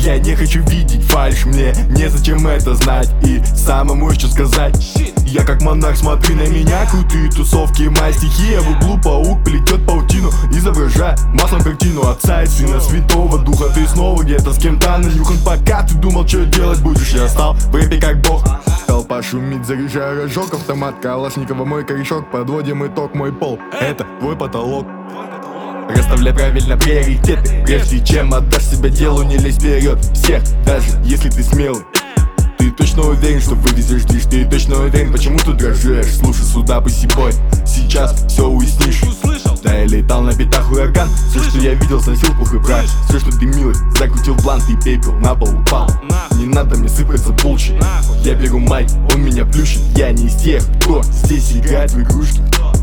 Я не хочу видеть фальшь, мне незачем это знать. И самому что сказать. Я как монах, смотри на меня, крутые тусовки, моя стихия. В углу паук плетет паутину, изображая маслом картину Отца и Сына, Святого Духа. Ты снова где-то с кем-то нанюхан. Пока ты думал, что делать будешь, я стал в рэпе как бог. Толпа шумит, заряжая рожок, автомат Калашникова, мой корешок. Подводим итог, мой пол, это твой потолок. Расставляй правильно приоритеты, прежде чем отдашь себя делу, не лезь вперед всех, даже если ты смелый. Ты точно уверен, что вывезешь движ? Ты точно уверен, почему ты дрожишь? Слушай сюда, бой, сейчас все уяснишь. Да, я летал на битах ураган. Все, что я видел, сносил пух и прах. Все, что ты милый, закрутил блант и пепел на пол упал. Не надо мне сыпаться булчит. Я беру майк, он меня плющит. Я не из тех, кто здесь играет в игрушки.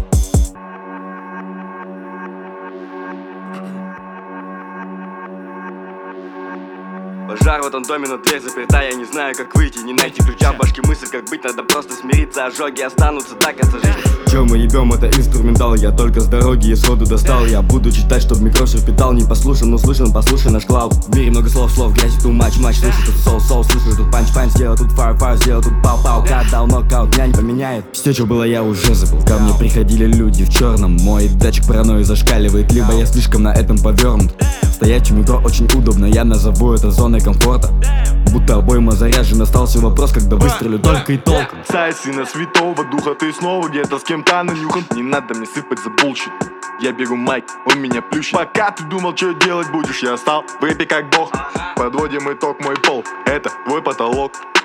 Пожар в этом доме, но дверь заперта. Я не знаю, как выйти, не найти ключа в башке. Мысль, как быть, надо просто смириться. Ожоги останутся до конца жизни. Чё мы ебем, это инструментал. Я только с дороги и сходу достал. Я буду читать, чтоб микрош питал. Не послушан, услышан, послушай наш клауд. В мире много слов, грязи, too much. Слушай тут соул, слушай тут панч, сделал тут фар, сделал тут пау, дал нокаут, меня не поменяет. Все, что было, я уже забыл. Ко мне приходили люди в черном. Мой датчик паранойи зашкаливает. Либо я слишком на этом повернут. Стоять в метро очень удобно, я назову это зоной комфорта. Будто обойма заряжен, остался вопрос, когда выстрелю только и толком. Отца и Сына, Святого Духа, ты снова где-то с кем-то нанюхан. Не надо мне сыпать за булщит. Я беру майк, он меня плющит. Пока ты думал, что делать будешь, я стал в рэпе как бог. Подводим итог, мой пол, это твой потолок.